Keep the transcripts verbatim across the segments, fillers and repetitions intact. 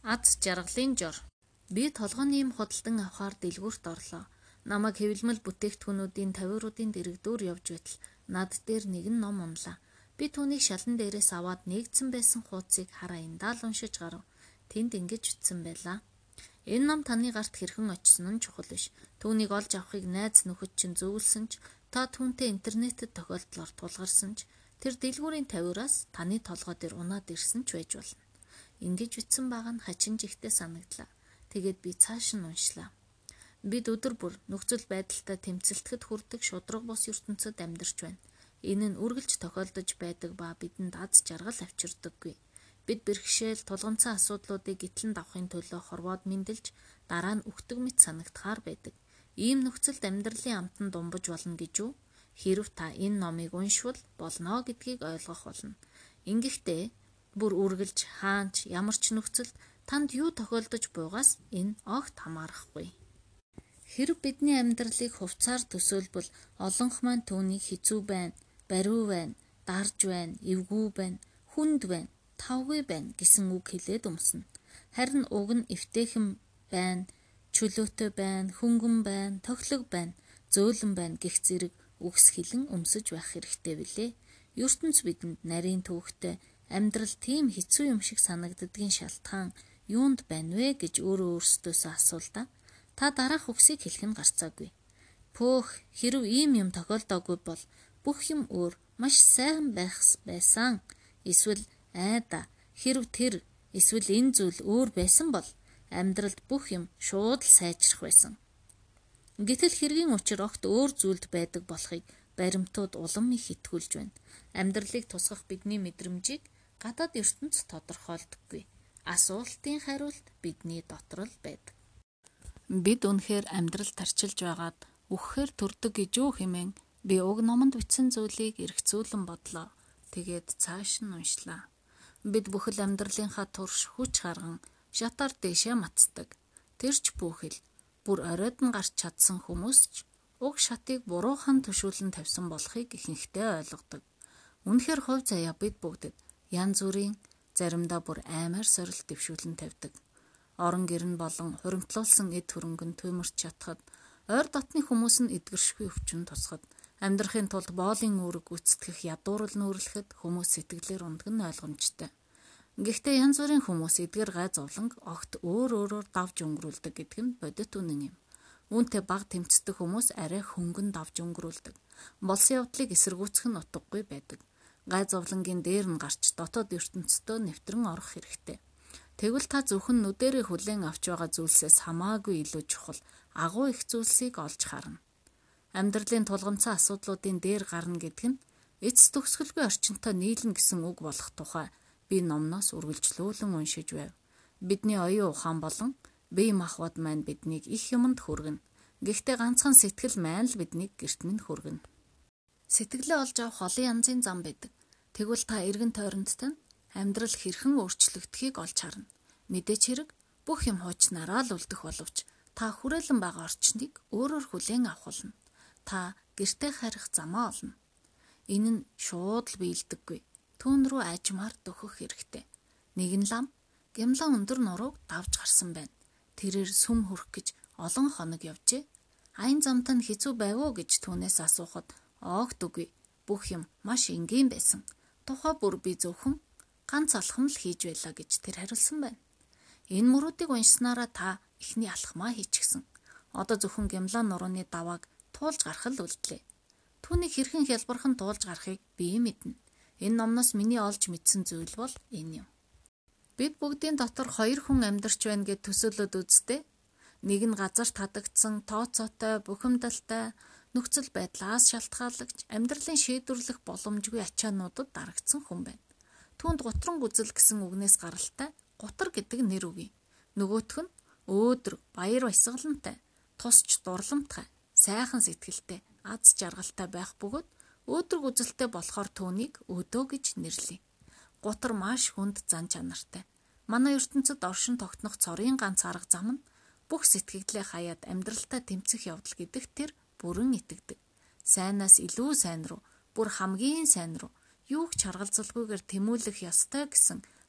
Аз жаргалын жор. Би толгойн ийм худалдан авахаар дэлгүүрт орлоо. Намайг хэвлэмэл бүтээгдэхүүнүүдийн тавиуруудын дэрэгдүүр явж байтал над дээр нэгэн ном унлаа. Би түүнийг шалан дээрээс аваад нэгдсэн байсан хуудсыг хараа индаал уншиж гарав. Тэнд ингэж бичсэн байлаа. Энэ ном таны гарт хэрхэн очсон нь чухал биш. Түүнийг олж авахыг найз нөхөд чинь зөвлөсөн ч та түүнтэй интернетэд тохиолдлоор тулгарсан ч тэр дэлгүүрийн тавиураас таны толгой дээр унаад ирсэн ч байж болно. Ингэж бичсэн байгаа нь хачин жигтэй санагдлаа. Тэгээд би цааш нь уншлаа. Бид өдөр бүр нөхцөл байдалтай тэмцэлтэхэд хүрдэг шудраг бус ертөнцид амьдарч байна. Энэ нь үргэлж тохиолдож байдаг ба бидэнд аз жаргал авчирдаггүй. Бид бэрхшээл тулгамцсан асуудлуудыг гитлэн давахын төлөө хорвоод мэндэлж дараа нь үхдэг мэт санагдахаар байдаг. Ийм нөхцөлд амьдралын амтан думбаж болно гэж үү? Хэрв та энэ номыг уншвал болно гэдгийг ойлгох болно. Ингэхдээ бүр үргэлж хаанч ямар ч нөхцөлд танд юу тохиолдож буйгаас энэ огт хамаарахгүй. Хэрв бидний амьдралыг хувцаар төсөөлбөл олонх маань түүнийг хэцүү байна, бариу байна, дарж байна, эвгүй байна, хүнд байна, тавгүй байна гэсэн үг хэлээд өмснө. Харин уг нь эвтэйхэн байна, чөлөөтэй байна, хөнгөн байна, тохилог байна, зөөлөн байна гэх зэрэг үгс хэлэн өмсөж байх хэрэгтэй билээ. ертөнц бидэнд нарийн төвөгтэй амьдрал тийм хэцүү юм шиг санагддгийн шалтгаан юунд байна вэ гэж өөрөө өөрсдөөсөө асуулдаа. Та дараах үгсийг хэлэх нь гарцаагүй. Пөөх, хэрв ийм юм тохиолдоогүй бол бүх юм өөр маш сайхан байх байсан. Эсвэл айда хэрв тэр эсвэл энэ зүйл өөр байсан бол амьдралд бүх юм шууд л сайжрах байсан. Гэтэл хэргийн учир огт өөр зүйлд байдаг болохыг баримтууд улам их итгүүлж байна. Амьдралыг тусгах бидний мэдрэмжийг гадаад ертөнц тодорхойлдоггүй. Асуултын хариулт бидний дотор л байдаг. Бид үнэхээр амьдрал тарчилж байгаад үхэхээр төрдөг гэж юу хэмээн би уг номонд бичсэн зүйлийг эргцүүлэн бодлоо. Тэгээд цааш нь уншлаа. Бид бүхэл амьдралынхаа турш хүч харган шатаар дэшээ мацдаг. Тэрч бүхэл бүр оройд нь гарч чадсан хүмүүс ч уг шатыг буруухан төшүүлэн тавьсан болохыг ихэнхдээ ойлгодог. Үнэхээр хувь заяа бид бүгдэд янз бүрийн заримдаа бүр аймаар сорилт дэвшүүлэн тавьдаг. Орон гэрн болон хуримтлуулсан эд хөрөнгөнд төмөрч чадхад ойр дотны хүмүүс нь эдгэршгүй өвчин тусахад амьдрахын тулд боолын үүрэг гүйцэтгэх ядуурл нүүрлэхэд хүмүүс сэтгэлээр ундаг нь ойлгомжтой. Гэхдээ янз бүрийн хүмүүс эдгэр гай зовлонг огт өөр өөрөөр давж өнгөрүүлдэг гэдэг нь бодит үнэн юм. Үүнтэй баг тэмцдэг хүмүүс арай хөнгөн давж өнгөрүүлдэг. Болсон явдлыг эсэргүүцэх нь утгагүй байдаг. Гай зовлонгийн дээр нь гарч дотоод ертөнцийн нэвтрэн орох хэрэгтэй. Тэгвэл та зөвхөн нүдэрээ хүлээн авч байгаа зүйлсээс хамаагүй илүү чухал агуу их зүйлсийг олж харна. Амьдралын тулгамцсан асуудлуудын дээр гарна гэдэг нь эцэс төгсгөлгүй орчинтой нийлнэ гэсэн үг болох тухай би номноос үргэлжлүүлэн уншиж байв. Бидний оюун ухаан болон бие махбод маань биднийг их юмд хүргэнэ. Гэхдээ ганцхан сэтгэл маань л биднийг гэрт минь хүргэнэ. Сэтгэлээ олж авах олон янзын зам байдаг. Тэгвэл та эргэн тойрондтой нь амьдрал хэрхэн өөрчлөгдөхийг олж харна. Мэдээч хэрэг бүх юм хуучнараа л үлдэх боловч та хүрээлэн байгаа орчныг өөрөөр хүлээн авах болно. Та гэртээ харих замаа олно. Энэ нь шууд л биелдэггүй. Түүн рүү ажмаар дөхөх хэрэгтэй. Нэгэн лам гямлан өндөр нурууг давж гарсан байна. Тэрээр сүм хүрэх гэж олон хоног явжээ. Аян замтаа нь хэцүү байв уу гэж түүнээс асуухад огт үгүй. Бүх юм маш энгийн байсан. Тухай бүр би зөвхөн ганц алхам л хийж байлаа гэж тэр хариулсан байна. Энэ мөрүүдийг уншсанаараа та эхний алхмаа хийчихсэн. Одоо зөвхөн гямлан нурууны давааг туулж гарах л үлдлээ. Түүнийг хэрхэн хялбархан туулж гарахыг би мэднэ. Энэ номноос миний олж мэдсэн зүйл бол энэ юм. Бид бүгдийн дотор хоёр хүн амьдарч байна гэд төсөөлөд үзтээ. Нэг нь газарт хадагдсан тооцоотой, бухимдалтай нөхцөл байдлаас шалтгааллагч амьдралын шийдвэрлэх боломжгүй ачаануудад дарагдсан хүн байна. Түүнд гутран гүзэл гэсэн үгнээс гаралтай гутар гэдэг нэр өгье. Нөгөөх нь өөдрөг, баяр баясгалантай, тусч дурламтгай, сайхан сэтгэлтэй, аз жаргалтай байх бөгөөд өөдрөг үзэлтэй болохоор түүнийг өдөө гэж нэрлэе. Гутар маш хүнд зан чанартай. Манай ертөнцид оршин тогтнох цорын ганц арга зам нь бүх сэтгэгдлээ хаяад амьдралтай тэмцэх явдал гэдэг тэр бүрэн итгэдэг. Сайнаас илүү сайн руу, бүр хамгийн сайн руу юу ч харгалзалгүйгээр тэмүүлэх ёстой гэсэн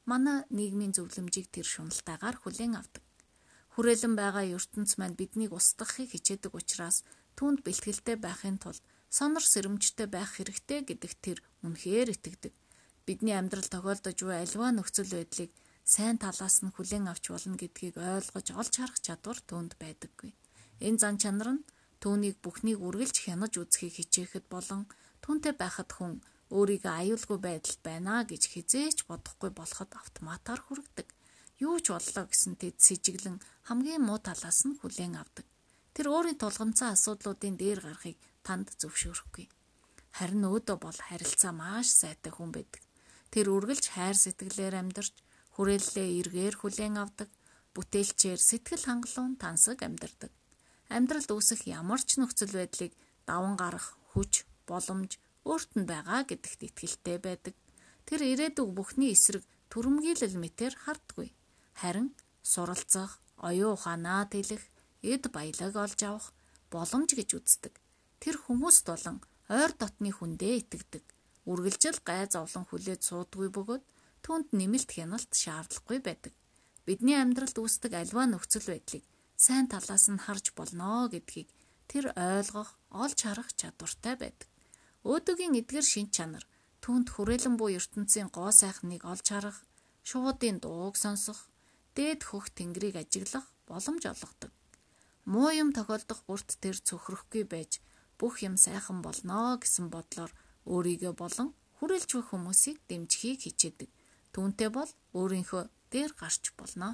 манай нийгмийн зөвлөмжийг тэр шуналтайгаар хүлээн авдаг. Хүрээлэн байгаа ертөнц маань биднийг устгахыг хичээдэг учраас түүнд бэлтгэлтэй байхын тулд сонор сэрэмжтэй байх хэрэгтэй гэдэгт тэр үнэхээр итгэдэг. Бидний амьдрал тохиолдож буй аливаа нөхцөл байдлыг сайн талаас нь хүлээн авч болно гэдгийг ойлгож олж харах чадвар түүнд байдаггүй. Энэ зан чанар нь түүнийг бүхнийг үргэлж хянаж үзхийг хичээхэд болон түүнтэй байхад хүн өөрийгөө аюулгүй байдалд байна гэж хизээч бодохгүй болоход автоматар хүргэдэг. Юу ч боллоо гэсэн тэд с ิจ глэн хамгийн муу талаас нь хүлээн авдаг. Тэр өөрийн тулгамцсан асуудлуудын дээр гарахыг танд зөвшөөрөхгүй. Харин өөдөө бол харилцаа маш сайтай хүн байдаг. Тэр үргэлж хайр сэтгэлээр амьдарч, хүрээллээ эргээр хүлээн авдаг, бүтээлчээр сэтгэл хангалуун тансаг амьдардаг. Амьдралд үүсэх ямар ч нөхцөл байдлыг даван гарах хүч, боломж өөрт нь байгаа гэдэгт итгэлтэй байдаг. Тэр ирээдүг бүхний эсрэг түрэмгийлэл мэтээр харддаггүй. Харин суралцах, оюун ухаанаа тэлэх, эд баялаг олж авах боломж гэж үздэг. Тэр хүмүүст болон ойр дотны хүндээ итгэдэг. Үргэлжил гай зовлон хүлээж суудгүй бөгөөд түүнд нэмэлт хяналт шаардлагагүй байдаг. Бидний амьдралд үүсдэг аливаа нөхцөл байдлыг сайн талаас нь харж болно гэдгийг тэр ойлгох, олж харах чадвартай байдаг. Өөдөөгийн эдгэр шин чанар түүнд хүрээлэн буй ертөнцийн гоо сайхныг олж харах, шуудын дууг сонсох, дээд хөх тэнгэрийг ажиглах боломж олгодог. Муу юм тохиолдох бүрт тэр цөхрөхгүй байж бүх юм сайхан болно гэсэн бодлоор өөрийгөө болон хүрээлж буй хүмүүсийг дэмжихийг хичээдэг. Түүнтэй бол өөрийнхөө дээр гарч болно.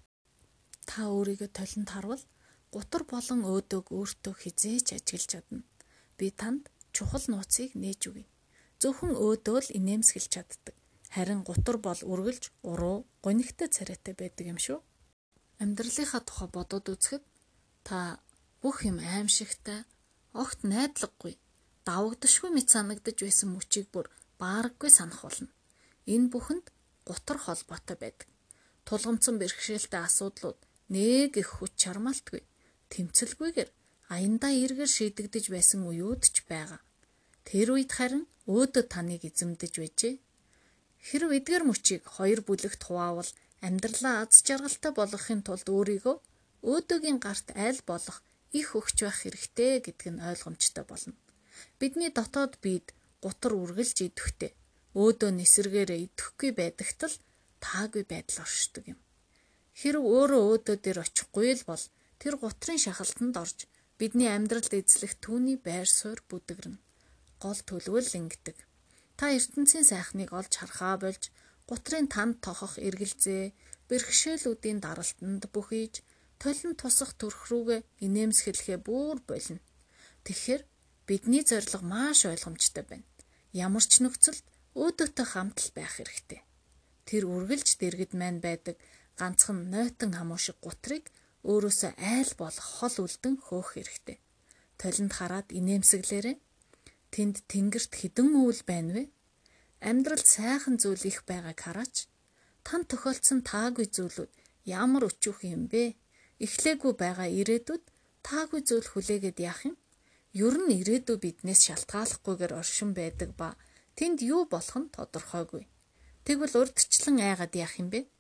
Та өөрийгөө толинд харвал гутар болон өөдөг өөртөө хизээч ажиглаж чадна. Би танд чухал нууцыг нээж өгье. Зөвхөн өөдөө л инээмсэглэж чаддаг. Харин гутар бол үргэлж уруу, гонигтай царайтай байдаг юм шүү. Амьдралынхаа тухай бодоод үзэхэд та бүх юм аимшигтай, огт найдлагагүй, давагдашгүй мэт санагдаж байсан мөчийг бүр баараггүй санах болно. Энэ бүхэнд гутар холбоотой байдаг. Тулгамдсан бэрхшээлтэй асуудлууд нэг их хүч чармаалтгүй, тэмцэлгүйгээр аяндаа эргээр шийдэгдэж байсан үеуд ч байгаа. Тэр үед харин өөдөө таныг эзэмдэж байжээ. Хэрв эдгээр мөчийг хоёр бүлэгт хуваавал амьдралаа аз жаргалтай болгохын тулд өөрийгөө өөдөөгийн гарт аль болох их өгч байх хэрэгтэй гэдг нь ойлгомжтой болно. Бидний дотоод биед гутар үргэлж идэвхтэй, өөдөө нисэргээрээ идэхгүй байдагт л таагүй байдал оршдог юм. Хэрв өөрөө өөдөө дээр очихгүй л бол тэр гутрын шахалтанд орж бидний амьдралд эзлэх түүний байр суурь бүдэгрэн. Гол төлөвл ингэдэг. Та ертөнцийн сайхныг олж харахаа болж гутрын танд тохох эргэлзээ, бэрхшээлүүдийн даралтанд бүхийж толин тусах төрх рүүгээ инээмсэглэхээ бүр болно. Тэгэхээр бидний зорилго маш ойлгомжтой байна. Ямар ч нөхцөлд өөдөөтэй хамт л байх хэрэгтэй. Тэр үргэлж дэргэд маань байдаг ганцхан нойтон хамуу шиг гутрыг өөрөөсөө айл болох хол үлдэн хөөх хэрэгтэй. Толинд хараад инээмсэглээрэй. Тэнд тэнгэрт хідэн үйл байна вэ? Амьдралд сайхан зүйл их байгааг хараач. Танд тохиолдсон таагүй зүйлүүд ямар өчүүхэн юм бэ? Эхлээгүй байгаа ирээдүйд таагүй зүйл хүлээгээд яах юм? Ер нь ирээдүй биднээс шалтгааллахгүйгээр оршин байдаг ба тэнд юу болох нь тодорхойгүй. Тэгвэл урдчлан айгаад яах юм бэ?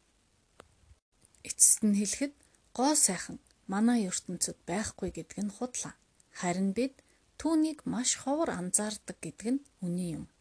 Эцэст нь хэлэхэд гоо сайхан манай ертөнцид байхгүй гэдг нь худлаа. Харин бид түүнийг маш ховор анзаардаг гэдг нь үнэн юм.